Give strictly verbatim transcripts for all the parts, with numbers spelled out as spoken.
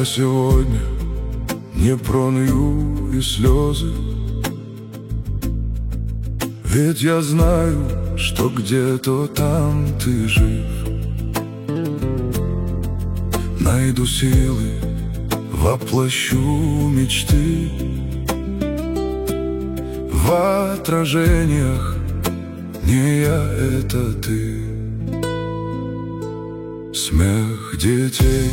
Я сегодня не пролью и слезы, ведь я знаю, что где-то там ты жив. Найду силы, воплощу мечты в отражениях. Не я, это ты. Смех детей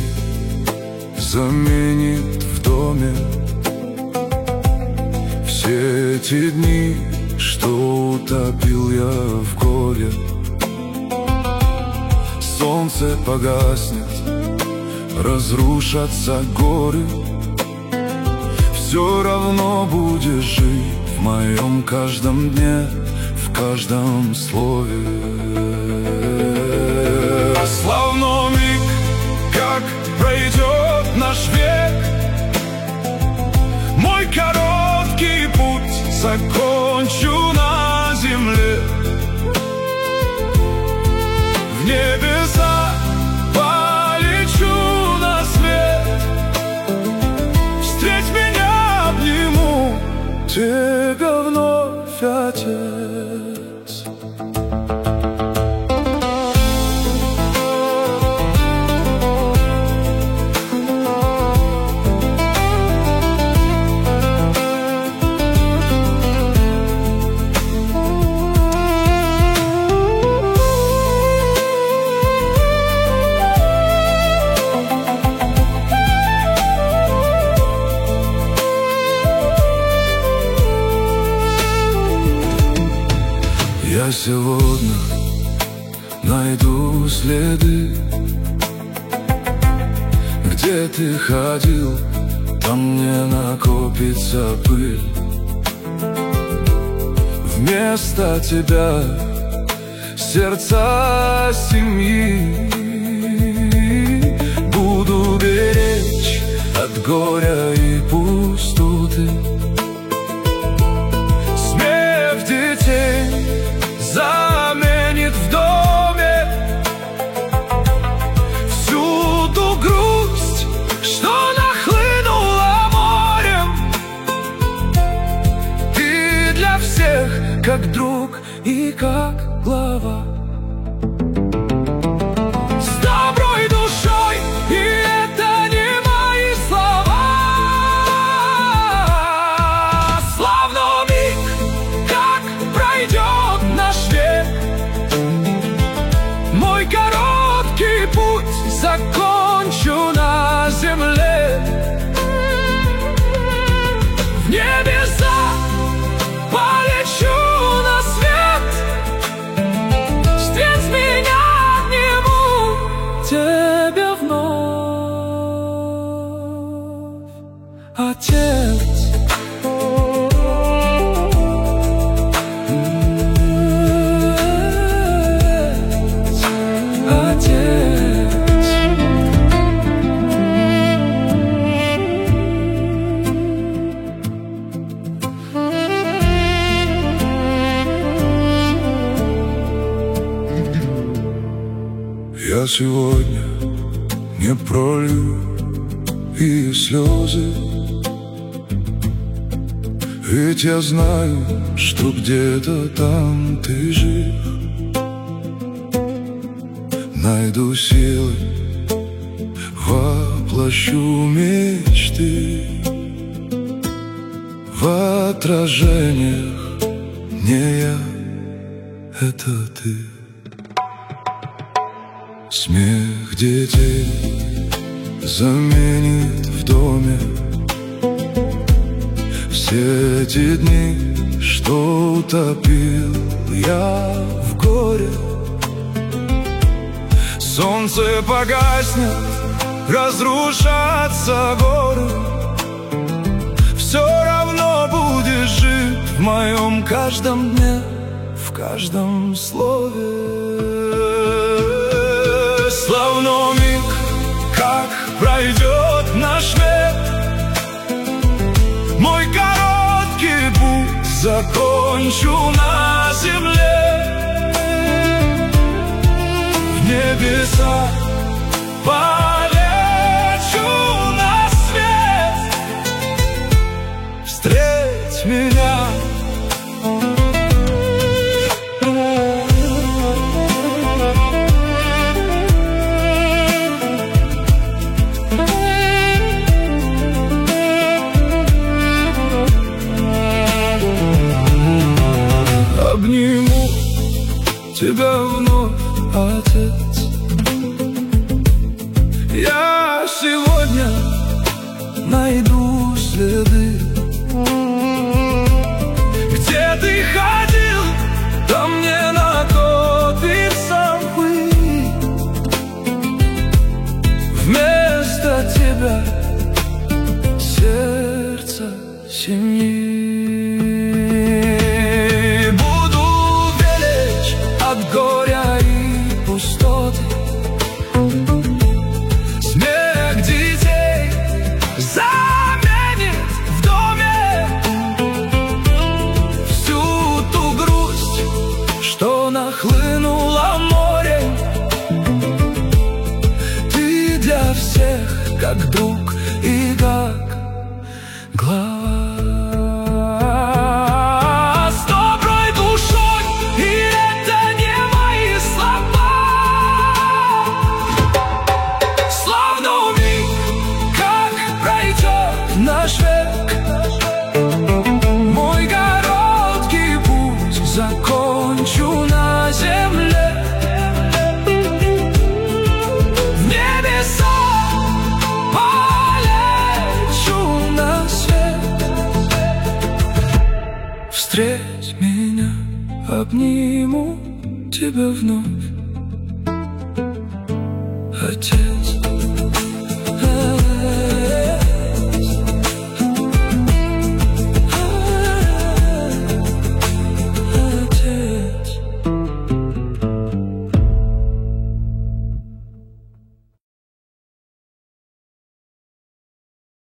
заменит в доме все эти дни, что утопил я в горе. Солнце погаснет, разрушатся горы, все равно будешь жить в моем каждом дне, в каждом слове. Славно миг, как пройдет наш век, мой короткий путь закончу на земле. В небеса полечу на свет, встреть меня, обниму тебя вновь, Отец. Я сегодня найду следы, где ты ходил, там не накопится пыль. Вместо тебя сердца семьи буду беречь от горя и пустоты. Смех детей заменит в доме всю ту грусть, что нахлынула морем. Ты для всех как друг и как глава, с доброй душой, и это не мои слова. Славно миг, как пройдет наш век, мой короткий путь закончу на земле. В небеса полечу на свет, встреть меня, обниму тебя вновь, Отец. Я сегодня не пролью и слезы, ведь я знаю, что где-то там ты жив. Найду силы, воплощу мечты в отражениях. Не я, это ты. Смех детей заменит в доме все эти дни, что утопил я в горе. Солнце погаснет, разрушатся горы, все равно будешь жить в моем каждом дне, в каждом слове. Славно миг, как пройдет наш век, мой короткий путь закончу на земле. В небеса полечу на тебя вновь, Отец. Я сегодня найду следы, где ты ходил, там не накопится пыль. Вместо тебя сердце семьи. Буду велич от горя и пустоты, смех детей заменит в доме всю ту грусть, что нахлынула морем. Ты для всех как друг и как глава. С доброй душой, и это не мои слова. Славно миг, как пройдет наш век, мой короткий путь закончу на земле. В небеса полечу на свет. Встреть меня, обниму тебя вновь, Отец.